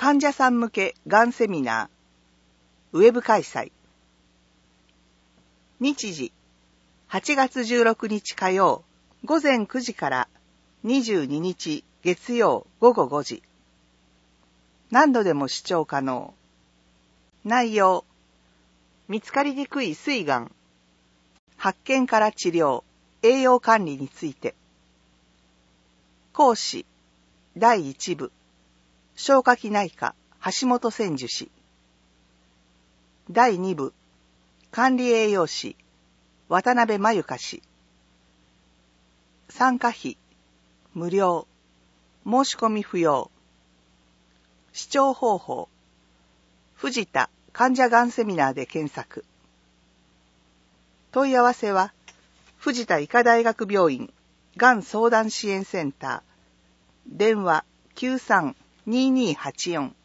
患者さん向けがんセミナー、ウェブ開催。日時、8月16日火曜、午前9時から22日月曜午後5時。何度でも視聴可能。内容、見つかりにくい膵がん、発見から治療、栄養管理について。講師、第1部、消化器内科、橋本千寿氏。第2部、管理栄養士、渡辺真由香氏。参加費、無料、申し込み不要。視聴方法、藤田患者がんセミナーで検索。問い合わせは、藤田医科大学病院がん相談支援センター、電話 93-2284